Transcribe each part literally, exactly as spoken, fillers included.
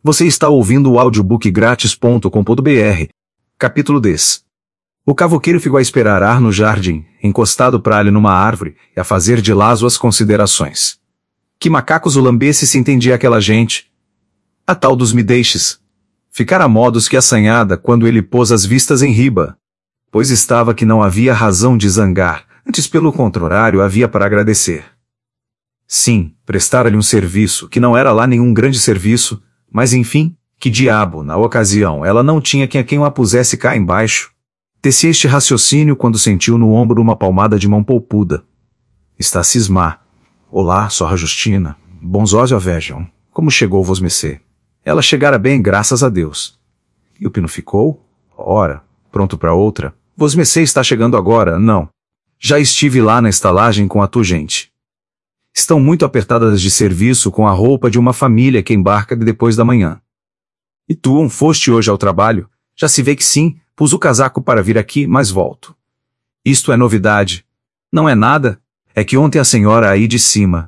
Você está ouvindo o audiobook grátis ponto com ponto br. Capítulo dez. O cavoqueiro ficou a esperar no jardim, encostado pralho numa árvore, e a fazer de lá suas considerações. Que macacos o lambesse se entendia aquela gente? A tal dos me deixes. Ficara modos que assanhada quando ele pôs as vistas em riba. Pois estava que não havia razão de zangar, antes pelo contrário havia para agradecer. Sim, prestara-lhe um serviço, que não era lá nenhum grande serviço, mas enfim, que diabo, na ocasião, ela não tinha quem a quem o a pusesse cá embaixo. Tecia este raciocínio quando sentiu no ombro uma palmada de mão polpuda. Está a cismar. Olá, sorra Justina. Bons olhos a vejam. Como chegou vosmecê? Ela chegara bem, graças a Deus. E o pino ficou? Ora, pronto para outra. Vosmecê está chegando agora, não. Já estive lá na estalagem com a tua gente. Estão muito apertadas de serviço com a roupa de uma família que embarca depois da manhã. E tu, foste hoje ao trabalho? Já se vê que sim, pus o casaco para vir aqui, mas volto. Isto é novidade. Não é nada, é que ontem a senhora aí de cima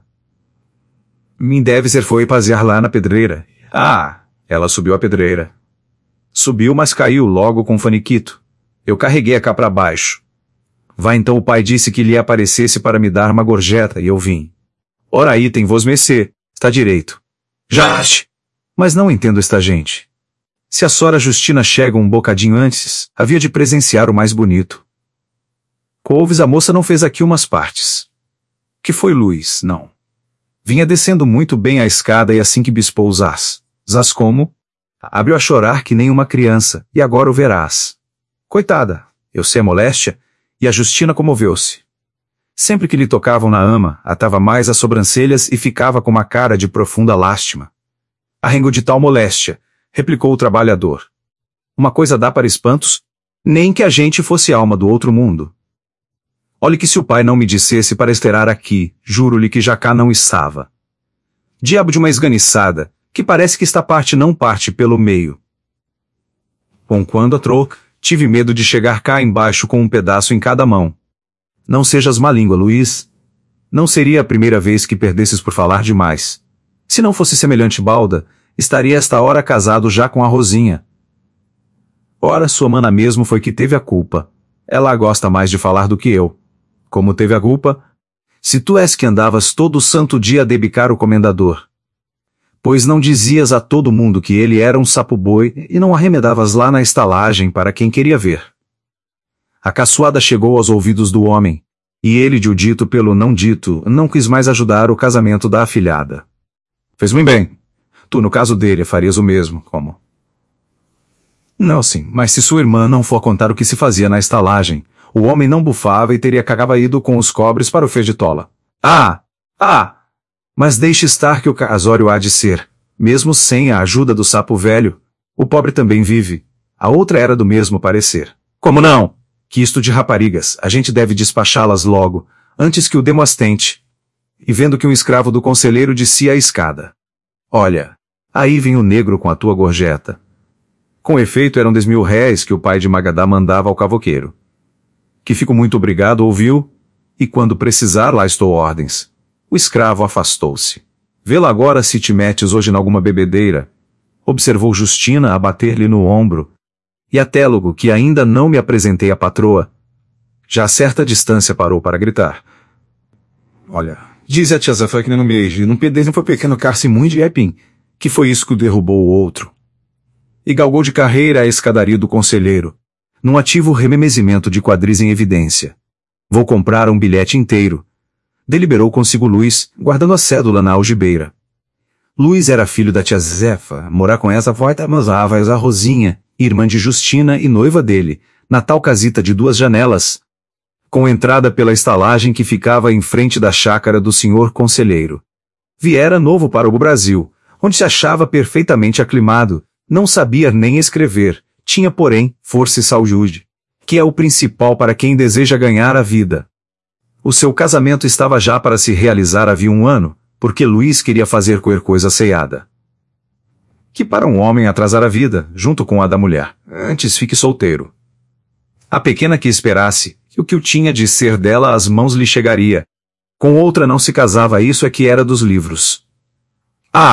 me deve ser foi passear lá na pedreira. Ah, ela subiu a pedreira. Subiu, mas caiu logo com o faniquito. Eu carreguei-a cá para baixo. Vá então o pai disse que lhe aparecesse para me dar uma gorjeta e eu vim. Ora aí tem vosmecê, está direito. Já ache. Mas não entendo esta gente. Se a sora Justina chega um bocadinho antes, havia de presenciar o mais bonito. Couves, a moça não fez aqui umas partes. Que foi Luiz, não. Vinha descendo muito bem a escada e assim que bispou os as. Zás como? Abriu a chorar que nem uma criança, e agora o verás. Coitada, eu sei a moléstia, e a Justina comoveu-se. Sempre que lhe tocavam na ama, atava mais as sobrancelhas e ficava com uma cara de profunda lástima. Arrengo de tal moléstia, replicou o trabalhador. Uma coisa dá para espantos, nem que a gente fosse alma do outro mundo. Olhe que se o pai não me dissesse para esperar aqui, juro-lhe que já cá não estava. Diabo de uma esganiçada, que parece que esta parte não parte pelo meio. Com quando a troca, tive medo de chegar cá embaixo com um pedaço em cada mão. Não sejas má língua, Luiz. Não seria a primeira vez que perdesses por falar demais. Se não fosse semelhante balda, estaria esta hora casado já com a Rosinha. Ora, sua mana mesmo foi que teve a culpa. Ela gosta mais de falar do que eu. Como teve a culpa? Se tu és que andavas todo santo dia a debicar o comendador. Pois não dizias a todo mundo que ele era um sapo-boi e não arremedavas lá na estalagem para quem queria ver. A caçoada chegou aos ouvidos do homem, e ele, de o dito pelo não dito, não quis mais ajudar o casamento da afilhada. Fez muito bem. Tu, no caso dele, farias o mesmo, como? Não, sim, mas se sua irmã não for contar o que se fazia na estalagem, o homem não bufava e teria cagava ido com os cobres para o fez de tola. Ah! Ah! Mas deixe estar que o casório há de ser, mesmo sem a ajuda do sapo velho, o pobre também vive. A outra era do mesmo parecer. Como não? Que isto de raparigas, a gente deve despachá-las logo, antes que o demos tente. E vendo que um escravo do conselheiro descia a escada. Olha, aí vem o negro com a tua gorjeta. Com efeito eram dez mil réis que o pai de Magadá mandava ao cavoqueiro. Que fico muito obrigado, ouviu? E quando precisar, lá estou ordens. O escravo afastou-se. Vê-la agora se te metes hoje em alguma bebedeira. Observou Justina a bater-lhe no ombro. E até logo que ainda não me apresentei à patroa. Já a certa distância parou para gritar. Olha, diz a tia Zafá que não me beije, não pedez não foi pequeno carce muito de epim, que foi isso que derrubou o outro. E galgou de carreira a escadaria do conselheiro, num ativo rememezimento de quadris em evidência. Vou comprar um bilhete inteiro. Deliberou consigo Luiz, guardando a cédula na algibeira. Luiz era filho da tia Zefa, morar com essa voita amazava a Rosinha, irmã de Justina e noiva dele, na tal casita de duas janelas, com entrada pela estalagem que ficava em frente da chácara do senhor conselheiro. Viera novo para o Brasil, onde se achava perfeitamente aclimado, não sabia nem escrever, tinha porém força e saúde, que é o principal para quem deseja ganhar a vida. O seu casamento estava já para se realizar havia um ano, porque Luiz queria fazer qualquer coisa ceada. Que para um homem atrasar a vida, junto com a da mulher, antes fique solteiro. A pequena que esperasse, que o que o tinha de ser dela às mãos lhe chegaria. Com outra não se casava, isso é que era dos livros. Ah,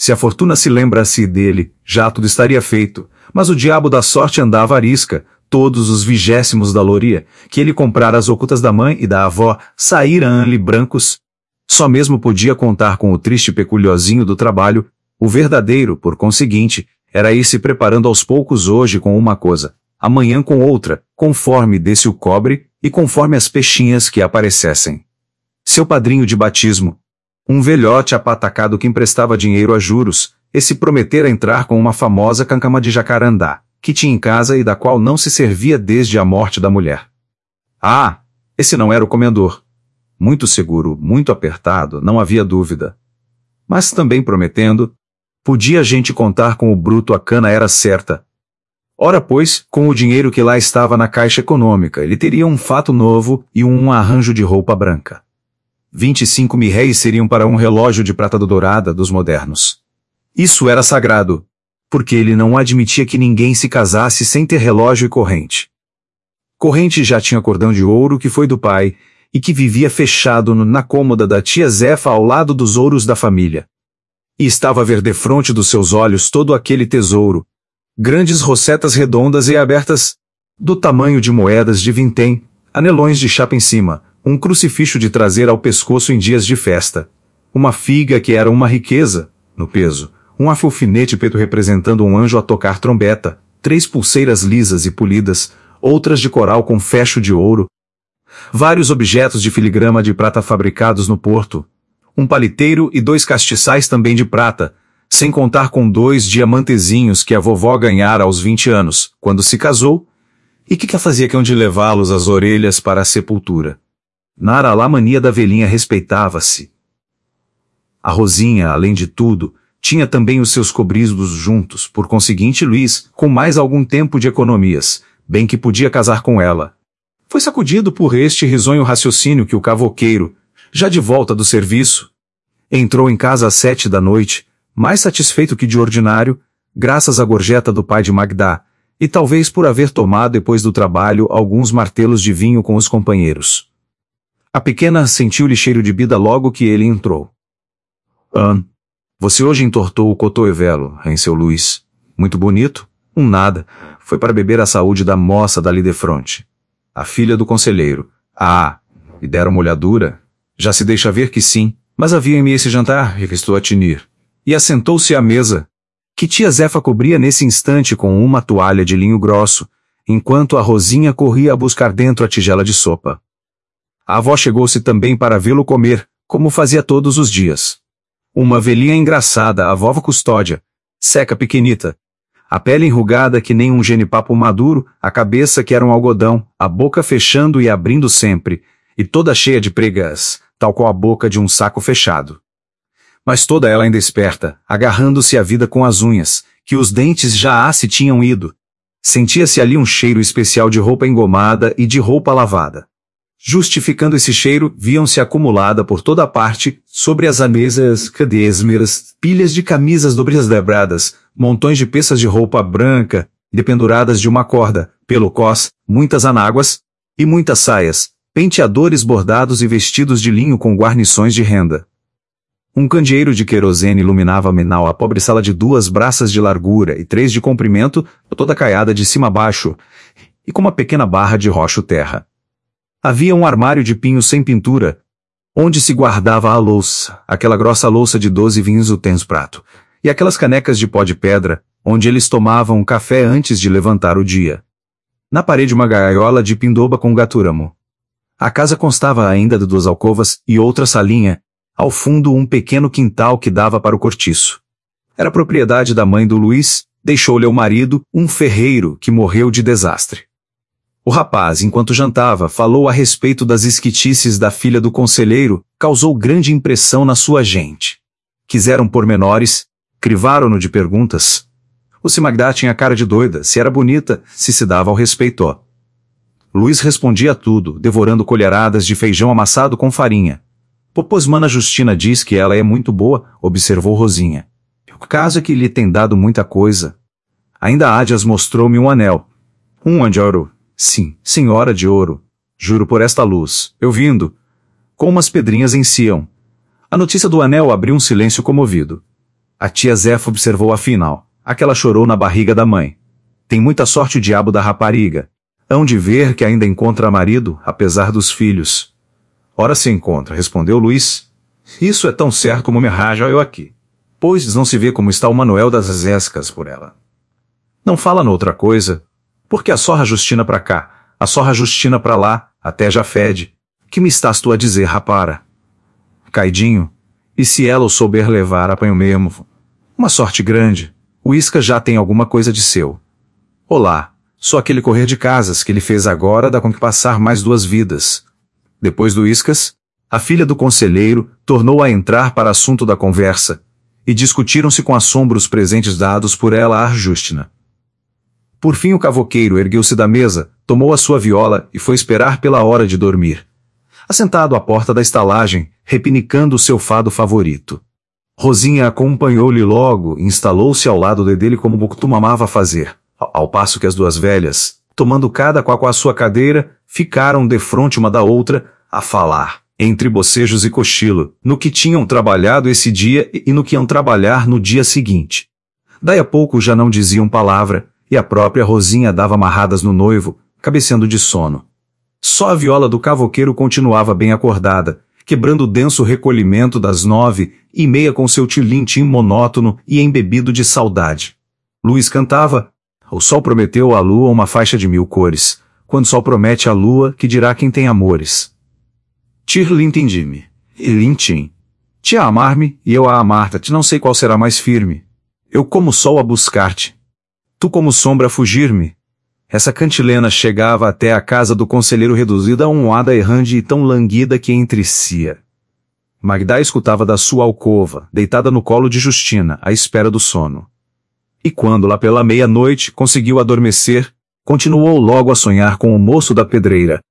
Se a fortuna se lembrasse dele, já tudo estaria feito, mas o diabo da sorte andava à arisca, todos os vigésimos da loria, que ele comprara as ocultas da mãe e da avó, saíram-lhe brancos. Só mesmo podia contar com o triste peculiozinho do trabalho, o verdadeiro, por conseguinte, era ir se preparando aos poucos hoje com uma coisa, amanhã com outra, conforme desse o cobre, e conforme as peixinhas que aparecessem. Seu padrinho de batismo, um velhote apatacado que emprestava dinheiro a juros, esse prometera entrar com uma famosa cancama de jacarandá, que tinha em casa e da qual não se servia desde a morte da mulher. Ah, esse não era o comendador. Muito seguro, muito apertado, não havia dúvida. Mas também prometendo, podia a gente contar com o bruto, a cana era certa. Ora pois, com o dinheiro que lá estava na caixa econômica, ele teria um fato novo e um arranjo de roupa branca. Vinte e cinco mil réis seriam para um relógio de prata dourada dos modernos. Isso era sagrado, porque ele não admitia que ninguém se casasse sem ter relógio e corrente. Corrente já tinha cordão de ouro que foi do pai, e que vivia fechado no, na cômoda da tia Zefa ao lado dos ouros da família. E estava a ver defronte dos seus olhos todo aquele tesouro, grandes rosetas redondas e abertas, do tamanho de moedas de vintém, anelões de chapa em cima, um crucifixo de trazer ao pescoço em dias de festa, uma figa que era uma riqueza, no peso, um alfinete preto representando um anjo a tocar trombeta, três pulseiras lisas e polidas, outras de coral com fecho de ouro, vários objetos de filigrama de prata fabricados no Porto, um paliteiro e dois castiçais também de prata, sem contar com dois diamantezinhos que a vovó ganhara aos vinte anos, quando se casou, e que que fazia que onde levá-los as orelhas para a sepultura. Na aralamania da velhinha respeitava-se. A Rosinha, além de tudo, tinha também os seus cobridos juntos, por conseguinte Luís, com mais algum tempo de economias, bem que podia casar com ela. Foi sacudido por este risonho raciocínio que o cavoqueiro, já de volta do serviço, entrou em casa às sete da noite, mais satisfeito que de ordinário, graças à gorjeta do pai de Magdá, e talvez por haver tomado depois do trabalho alguns martelos de vinho com os companheiros. A pequena sentiu-lhe cheiro de bida logo que ele entrou. Ah, você hoje entortou o cotovelo, hein, seu Luís? Muito bonito? Um nada. Foi para beber a saúde da moça dali defronte. A filha do conselheiro. Ah, e deram molhadura? Já se deixa ver que sim, mas havia em mim esse jantar, requestou a tinir. E assentou-se à mesa, que tia Zefa cobria nesse instante com uma toalha de linho grosso, enquanto a Rosinha corria a buscar dentro a tigela de sopa. A avó chegou-se também para vê-lo comer, como fazia todos os dias. Uma velhinha engraçada, a vova Custódia, seca pequenita, a pele enrugada que nem um genipapo maduro, a cabeça que era um algodão, a boca fechando e abrindo sempre, e toda cheia de pregas, tal qual a boca de um saco fechado. Mas toda ela ainda esperta, agarrando-se à vida com as unhas, que os dentes já a se tinham ido. Sentia-se ali um cheiro especial de roupa engomada e de roupa lavada. Justificando esse cheiro, viam-se acumulada por toda a parte, sobre as mesas, cadesmeras, pilhas de camisas dobradas, montões de peças de roupa branca, dependuradas de uma corda, pelo cós, muitas anáguas, e muitas saias, penteadores bordados e vestidos de linho com guarnições de renda. Um candeeiro de querosene iluminava menal a pobre sala de duas braças de largura e três de comprimento, toda caiada de cima a baixo, e com uma pequena barra de rocho-terra. Havia um armário de pinho sem pintura, onde se guardava a louça, aquela grossa louça de doze vinhos utens prato, e aquelas canecas de pó de pedra, onde eles tomavam um café antes de levantar o dia. Na parede uma gaiola de pindoba com gaturamo. A casa constava ainda de duas alcovas e outra salinha, ao fundo um pequeno quintal que dava para o cortiço. Era propriedade da mãe do Luís, deixou-lhe o marido, um ferreiro, que morreu de desastre. O rapaz, enquanto jantava, falou a respeito das esquitices da filha do conselheiro, causou grande impressão na sua gente. Quiseram pormenores, crivaram-no de perguntas. O se Magdá tinha cara de doida, se era bonita, se se dava ao respeitó. Luís respondia a tudo, devorando colheradas de feijão amassado com farinha. Pois mana Justina diz que ela é muito boa, observou Rosinha. O caso é que lhe tem dado muita coisa. Ainda Ádias mostrou-me um anel. Um anel de ouro. Sim, senhora de ouro. Juro por esta luz, eu vindo. Com umas pedrinhas em Sião. A notícia do anel abriu um silêncio comovido. A tia Zefa observou afinal. Aquela chorou na barriga da mãe. Tem muita sorte o diabo da rapariga. Hão de ver que ainda encontra marido, apesar dos filhos. Ora se encontra, respondeu Luís. Isso é tão certo como me arraja eu aqui. Pois não se vê como está o Manuel das Zescas por ela. Não fala noutra coisa, porque a sorra Justina pra cá, a sorra Justina pra lá, até já fede. Que me estás tu a dizer, rapara? Caidinho, e se ela o souber levar, apanho mesmo. Uma sorte grande, o Isca já tem alguma coisa de seu. Olá, só aquele correr de casas que ele fez agora dá com que passar mais duas vidas. Depois do Iscas, a filha do conselheiro tornou a entrar para assunto da conversa, e discutiram-se com assombro os presentes dados por ela a Justina. Por fim o cavoqueiro ergueu-se da mesa, tomou a sua viola e foi esperar pela hora de dormir. Assentado à porta da estalagem, repinicando o seu fado favorito. Rosinha acompanhou-lhe logo e instalou-se ao lado de dele como costumava fazer, ao passo que as duas velhas, tomando cada qual com a sua cadeira, ficaram defronte uma da outra, a falar, entre bocejos e cochilo, no que tinham trabalhado esse dia e no que iam trabalhar no dia seguinte. Daí a pouco já não diziam palavra, e a própria Rosinha dava amarradas no noivo, cabeceando de sono. Só a viola do cavoqueiro continuava bem acordada, quebrando o denso recolhimento das nove e meia com seu tilim-tim monótono e embebido de saudade. Luís cantava, o sol prometeu à lua uma faixa de mil cores, quando o sol promete à lua, que dirá quem tem amores. Tir-lintim-me, e lintim. Te a amar-me, e eu a amar-te, não sei qual será mais firme. Eu como sol a buscar-te. Tu como sombra a fugir-me. Essa cantilena chegava até a casa do conselheiro reduzida a um ada errante e tão languida que entricia. Magda escutava da sua alcova, deitada no colo de Justina, à espera do sono. E quando lá pela meia-noite conseguiu adormecer, continuou logo a sonhar com o moço da pedreira,